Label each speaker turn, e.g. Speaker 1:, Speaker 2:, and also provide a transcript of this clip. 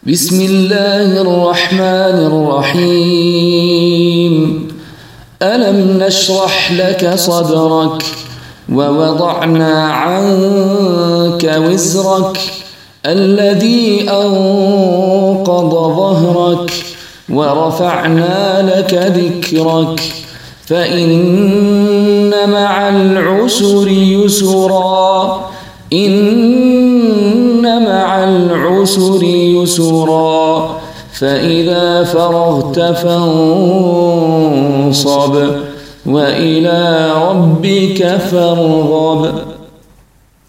Speaker 1: بسم الله الرحمن الرحيم. ألم نشرح لك صدرك ووضعنا عنك وزرك الذي أنقض ظهرك ورفعنا لك ذكرك فإن مع العسر يسرا إن مع العسر يسرا فإذا فرغت فانصب وإلى ربك فارغب.